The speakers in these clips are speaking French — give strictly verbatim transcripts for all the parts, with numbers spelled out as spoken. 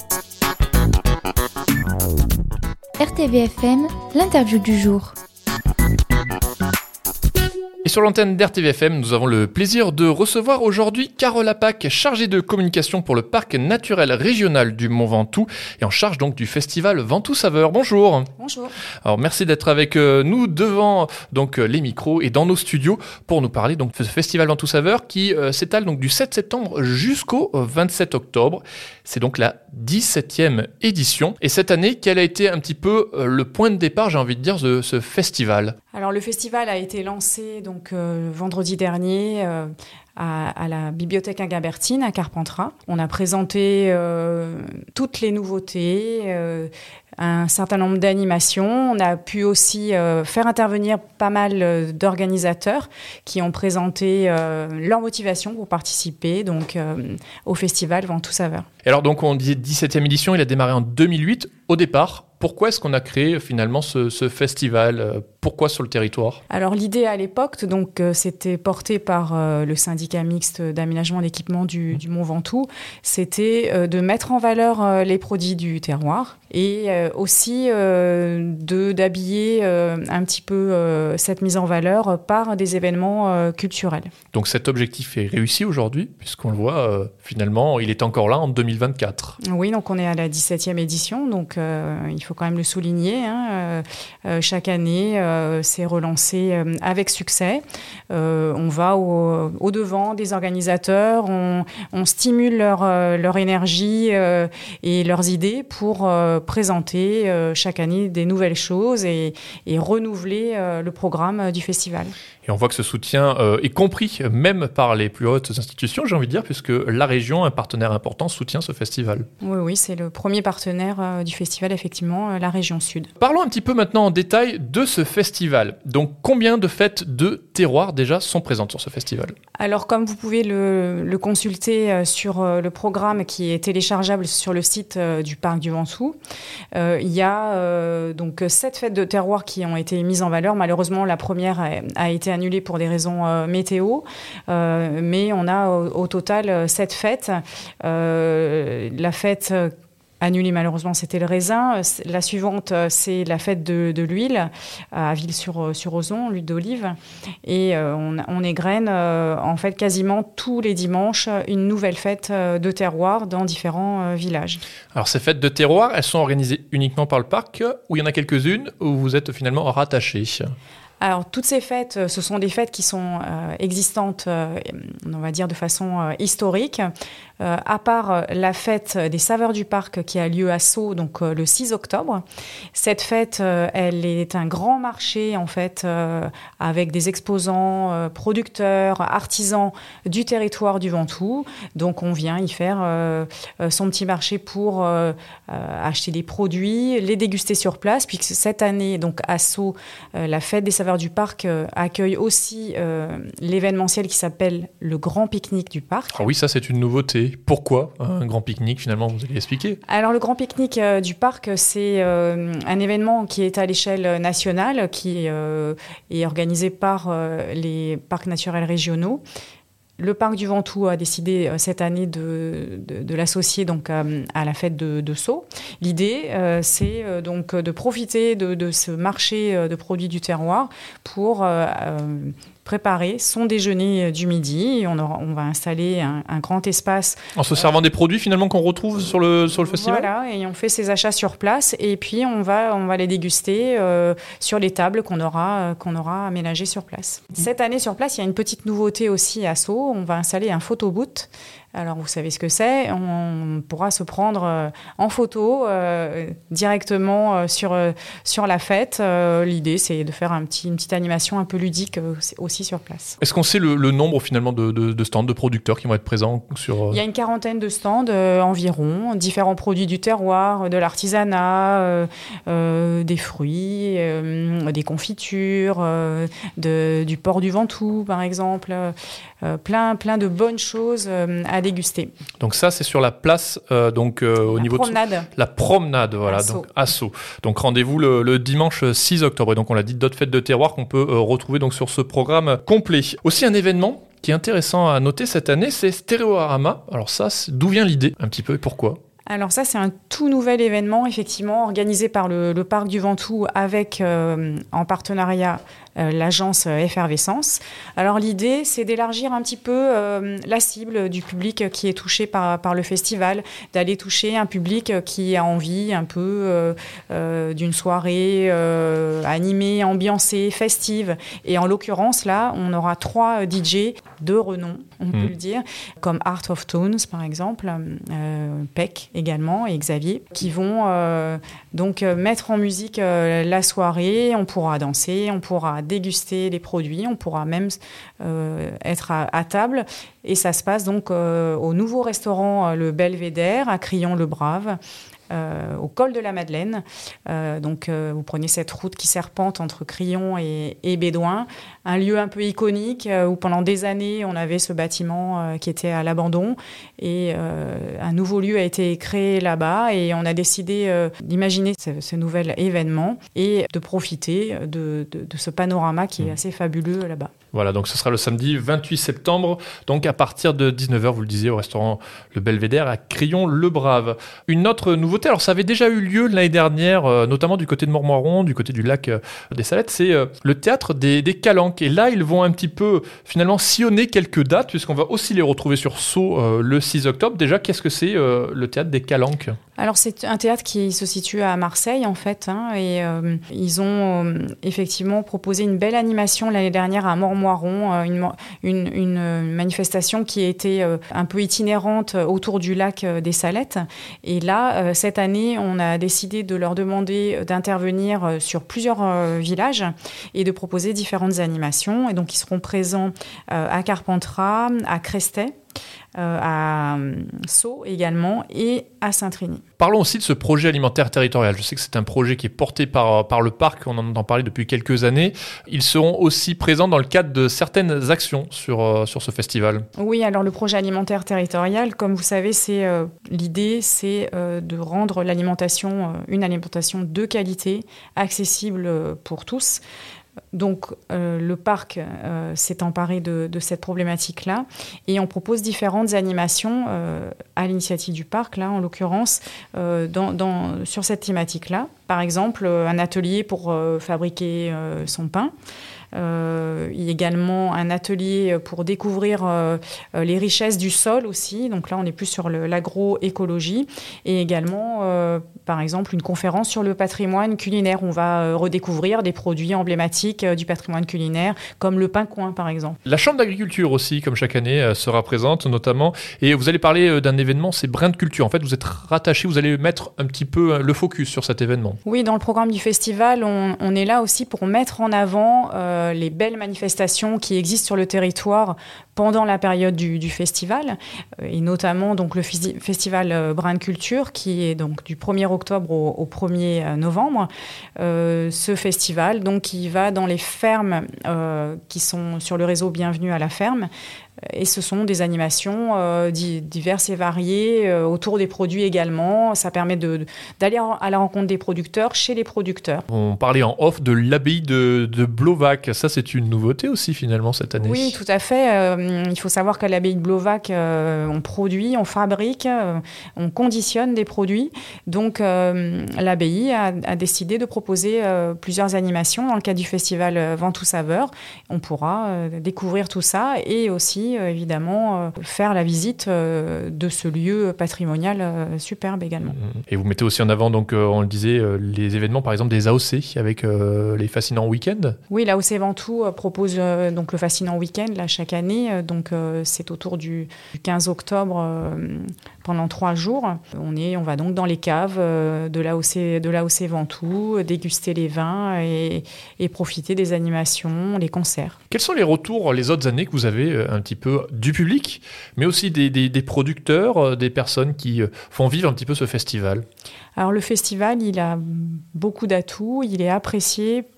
R T V F M, l'interview du jour. Et sur l'antenne d'R T V F M, nous avons le plaisir de recevoir aujourd'hui Carole Apac, chargée de communication pour le parc naturel régional du Mont Ventoux et en charge donc du festival Ventoux Saveurs. Bonjour. Bonjour. Alors merci d'être avec nous devant donc les micros et dans nos studios pour nous parler donc de ce festival Ventoux Saveurs qui euh, s'étale donc du sept septembre jusqu'au vingt-sept octobre. C'est donc la dix-septième édition. Et cette année, quel a été un petit peu euh, le point de départ, j'ai envie de dire, de ce festival ? Alors le festival a été lancé donc euh, vendredi dernier euh, à, à la bibliothèque Agabertine à Carpentras. On a présenté euh, toutes les nouveautés, euh, un certain nombre d'animations. On a pu aussi euh, faire intervenir pas mal euh, d'organisateurs qui ont présenté euh, leur motivation pour participer donc euh, au festival Ventoux Saveurs. Et alors donc on disait dix-septième édition, il a démarré en deux mille huit. Au départ, pourquoi est-ce qu'on a créé finalement ce, ce festival ? Pourquoi sur le territoire ? Alors l'idée à l'époque, donc, euh, c'était porté par euh, le syndicat mixte d'aménagement et d'équipement du, du Mont Ventoux, c'était euh, de mettre en valeur euh, les produits du terroir et euh, aussi euh, de, d'habiller euh, un petit peu euh, cette mise en valeur par des événements euh, culturels. Donc cet objectif est réussi aujourd'hui, puisqu'on le voit, euh, finalement, il est encore là en deux mille vingt-quatre. Oui, donc on est à la dix-septième édition, donc euh, il faut quand même le souligner. Hein, euh, euh, chaque année, euh, c'est relancé euh, avec succès. Euh, on va au, au devant des organisateurs, on, on stimule leur, euh, leur énergie euh, et leurs idées pour euh, présenter euh, chaque année des nouvelles choses et, et renouveler euh, le programme du festival. Et on voit que ce soutien euh, est compris même par les plus hautes institutions, j'ai envie de dire, puisque la région, un partenaire important, soutient ce festival. Oui, oui, c'est le premier partenaire euh, du festival, effectivement, euh, la région Sud. Parlons un petit peu maintenant en détail de ce festival. Donc, combien de fêtes de terroir déjà sont présentes sur ce festival ? Alors, comme vous pouvez le, le consulter euh, sur euh, le programme qui est téléchargeable sur le site euh, du Parc du Ventoux, euh, il y a euh, donc sept fêtes de terroir qui ont été mises en valeur. Malheureusement, la première a, a été annulée pour des raisons euh, météo, euh, mais on a au, au total sept fêtes. Euh, la fête annulée, malheureusement, c'était le raisin. La suivante, c'est la fête de, de l'huile à Ville-sur-Ozon, l'huile d'olive. Et euh, on, on égrène euh, en fait quasiment tous les dimanches une nouvelle fête de terroir dans différents euh, villages. Alors ces fêtes de terroir, elles sont organisées uniquement par le parc ou il y en a quelques-unes où vous êtes finalement rattachés ? Alors, toutes ces fêtes, ce sont des fêtes qui sont euh, existantes, euh, on va dire, de façon euh, historique. Euh, à part la fête des Saveurs du Parc qui a lieu à Sceaux, donc euh, le six octobre. Cette fête, euh, elle est un grand marché, en fait, euh, avec des exposants, euh, producteurs, artisans du territoire du Ventoux. Donc, on vient y faire euh, son petit marché pour euh, euh, acheter des produits, les déguster sur place, puisque cette année, donc à Sceaux, euh, la fête des Saveurs du Parc euh, accueille aussi euh, l'événementiel qui s'appelle le Grand Pique-Nique du Parc. Ah oui, ça c'est une nouveauté. Pourquoi un grand pique-nique finalement, vous allez expliquer ? Alors le Grand Pique-Nique euh, du Parc, c'est euh, un événement qui est à l'échelle nationale, qui euh, est organisé par euh, les parcs naturels régionaux. Le Parc du Ventoux a décidé euh, cette année de, de, de l'associer donc euh, à la fête de, de Sceaux. L'idée, euh, c'est euh, donc de profiter de, de ce marché euh, de produits du terroir pour euh, euh, préparer son déjeuner du midi. On, aura, on va installer un, un grand espace. En se servant euh, des produits finalement qu'on retrouve sur le, sur le festival ? Voilà, et on fait ses achats sur place et puis on va, on va les déguster euh, sur les tables qu'on aura, euh, qu'on aura aménagées sur place. Cette année sur place, il y a une petite nouveauté aussi à Sceaux. On va installer un photo-booth. Alors, vous savez ce que c'est. On pourra se prendre euh, en photo euh, directement euh, sur, euh, sur la fête. Euh, l'idée, c'est de faire un petit, une petite animation un peu ludique euh, aussi sur place. Est-ce qu'on sait le, le nombre finalement de, de, de stands, de producteurs qui vont être présents sur... Euh... Il y a une quarantaine de stands euh, environ, différents produits du terroir, de l'artisanat, euh, euh, des fruits, euh, des confitures, euh, de, du port du Ventoux, par exemple. Euh, plein, plein de bonnes choses euh, à déguster. Donc ça, c'est sur la place, euh, donc euh, au la niveau promenade. de la promenade, voilà, à Sceaux. donc à Sceaux. Donc rendez-vous le, le dimanche six octobre. Et donc on l'a dit, d'autres fêtes de terroir qu'on peut euh, retrouver donc sur ce programme complet. Aussi un événement qui est intéressant à noter cette année, c'est Stéréorama. Alors ça, c'est, d'où vient l'idée un petit peu et pourquoi ? Alors ça, c'est un tout nouvel événement, effectivement, organisé par le, le Parc du Ventoux avec, euh, en partenariat, euh, l'agence Effervescence. Alors l'idée, c'est d'élargir un petit peu euh, la cible du public qui est touché par, par le festival, d'aller toucher un public qui a envie un peu euh, euh, d'une soirée euh, animée, ambiancée, festive. Et en l'occurrence, là, on aura trois D J de renom, on mmh. peut le dire, comme Art of Tones, par exemple, euh, Peck également et Xavier, qui vont euh, donc mettre en musique euh, la soirée. On pourra danser, on pourra déguster les produits, on pourra même euh, être à, à table. Et ça se passe donc euh, au nouveau restaurant euh, Le Belvédère à Crillon-le-Brave. Euh, au col de la Madeleine. Euh, donc, euh, vous prenez cette route qui serpente entre Crillon et, et Bédoin, un lieu un peu iconique euh, où pendant des années, on avait ce bâtiment euh, qui était à l'abandon et euh, un nouveau lieu a été créé là-bas et on a décidé euh, d'imaginer ce, ce nouvel événement et de profiter de, de, de ce panorama qui est assez fabuleux là-bas. Voilà, donc ce sera le samedi vingt-huit septembre, donc à partir de dix-neuf heures, vous le disiez, au restaurant Le Belvédère à Crillon-le-Brave. Une autre nouveauté, alors ça avait déjà eu lieu l'année dernière, euh, notamment du côté de Montmoiron, du côté du lac euh, des Salettes, c'est euh, le théâtre des, des Calanques. Et là, ils vont un petit peu finalement sillonner quelques dates, puisqu'on va aussi les retrouver sur Sceaux euh, le six octobre. Déjà, qu'est-ce que c'est euh, le théâtre des Calanques ? Alors c'est un théâtre qui se situe à Marseille en fait, hein, et euh, ils ont euh, effectivement proposé une belle animation l'année dernière à Montmoiron, euh, une, une, une manifestation qui était euh, un peu itinérante autour du lac euh, des Salettes. Et là, euh, cette année, on a décidé de leur demander d'intervenir euh, sur plusieurs euh, villages et de proposer différentes animations. Et donc ils seront présents euh, à Carpentras, à Crestet, Euh, à Sceaux également et à Saint-Trini. Parlons aussi de ce projet alimentaire territorial. Je sais que c'est un projet qui est porté par, par le parc, on en entend parler depuis quelques années. Ils seront aussi présents dans le cadre de certaines actions sur, euh, sur ce festival. Oui, alors le projet alimentaire territorial, comme vous savez, c'est, euh, l'idée c'est euh, de rendre l'alimentation, euh, une alimentation de qualité, accessible pour tous. Donc, euh, le parc euh, s'est emparé de, de cette problématique-là et on propose différentes animations euh, à l'initiative du parc, là, en l'occurrence, euh, dans, dans, sur cette thématique-là. Par exemple, un atelier pour euh, fabriquer euh, son pain. Euh, il y a également un atelier pour découvrir euh, les richesses du sol aussi. Donc là, on est plus sur le, l'agroécologie. Et également, euh, par exemple, une conférence sur le patrimoine culinaire. On va euh, redécouvrir des produits emblématiques euh, du patrimoine culinaire, comme le pain coin, par exemple. La Chambre d'agriculture aussi, comme chaque année, euh, sera présente notamment. Et vous allez parler euh, d'un événement, c'est Brin de culture. En fait, vous êtes rattaché, vous allez mettre un petit peu euh, le focus sur cet événement. Oui, dans le programme du festival, on, on est là aussi pour mettre en avant euh, les belles manifestations qui existent sur le territoire pendant la période du, du festival, et notamment donc, le f- festival Brin de Culture, qui est donc, du premier octobre au, au premier novembre. Euh, ce festival, donc, qui va dans les fermes euh, qui sont sur le réseau Bienvenue à la ferme, et ce sont des animations euh, diverses et variées euh, autour des produits également. Ça permet de, de, d'aller à la rencontre des producteurs, chez les producteurs. On parlait en off de l'abbaye de, de Blovac. Ça, c'est une nouveauté aussi, finalement, cette année. Oui, tout à fait. Euh, il faut savoir qu'à l'abbaye de Blovac, euh, on produit, on fabrique, euh, on conditionne des produits. Donc, euh, l'abbaye a, a décidé de proposer euh, plusieurs animations dans le cadre du festival Ventoux Saveurs. On pourra euh, découvrir tout ça et aussi Euh, évidemment euh, faire la visite euh, de ce lieu patrimonial euh, superbe également. Et vous mettez aussi en avant, donc, euh, on le disait, euh, les événements par exemple des A O C avec euh, les fascinants week-ends. Oui, l'A O C Ventoux euh, propose euh, donc le fascinant week-end là, chaque année, euh, donc euh, c'est autour du, du quinze octobre euh, pendant trois jours. On, est, on va donc dans les caves euh, de l'A O C, de l'A O C Ventoux, déguster les vins et, et profiter des animations, les concerts. Quels sont les retours les autres années que vous avez euh, un petit peu du public, mais aussi des, des, des producteurs, des personnes qui font vivre un petit peu ce festival? Alors le festival, il a beaucoup d'atouts, il est apprécié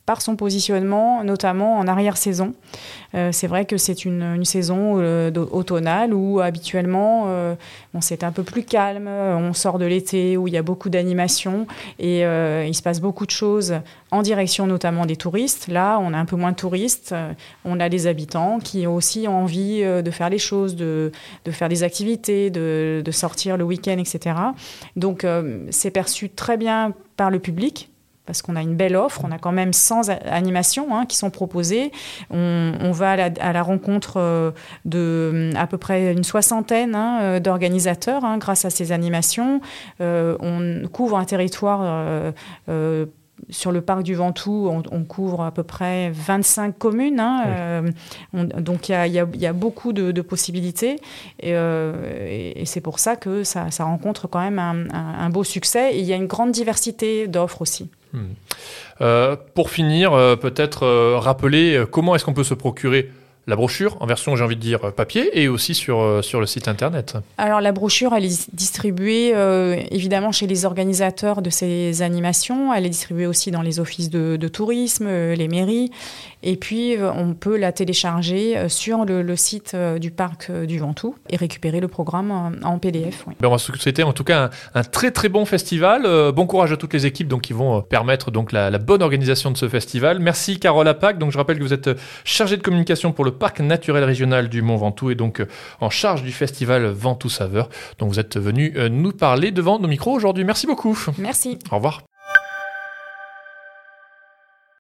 par son positionnement, notamment en arrière-saison. Euh, c'est vrai que c'est une, une saison euh, automnale où habituellement euh, bon, c'est un peu plus calme, on sort de l'été où il y a beaucoup d'animations et euh, il se passe beaucoup de choses en direction notamment des touristes. Là, on a un peu moins de touristes, on a des habitants qui ont aussi envie de faire les choses, de, de faire des activités, de, de sortir le week-end, et cetera. Donc, euh, c'est perçu très bien par le public, parce qu'on a une belle offre, on a quand même cent animations hein, qui sont proposées. On, on va à la, à la rencontre de à peu près une soixantaine hein, d'organisateurs hein, grâce à ces animations. Euh, on couvre un territoire euh, euh, sur le parc du Ventoux, on, on couvre à peu près vingt-cinq communes. Hein, oui. euh, on, donc, il y a, y a, y a beaucoup de, de possibilités. Et, euh, et, et c'est pour ça que ça, ça rencontre quand même un, un, un beau succès. Et il y a une grande diversité d'offres aussi. Hmm. Euh, pour finir, euh, peut-être euh, rappeler euh, comment est-ce qu'on peut se procurer la brochure en version, j'ai envie de dire, papier et aussi sur, euh, sur le site internet. Alors la brochure, elle est distribuée euh, évidemment chez les organisateurs de ces animations. Elle est distribuée aussi dans les offices de, de tourisme, euh, les mairies. Et puis euh, on peut la télécharger euh, sur le, le site euh, du parc euh, du Ventoux et récupérer le programme en, en P D F. Oui. Ben on va souhaiter en tout cas un, un très très bon festival. Euh, bon courage à toutes les équipes donc, qui vont euh, permettre donc, la, la bonne organisation de ce festival. Merci Carole Apac. Donc je rappelle que vous êtes chargée de communication pour le parc naturel régional du Mont Ventoux et donc euh, en charge du festival Ventoux Saveurs. Donc vous êtes venu euh, nous parler devant nos micros aujourd'hui. Merci beaucoup. Merci. Au revoir.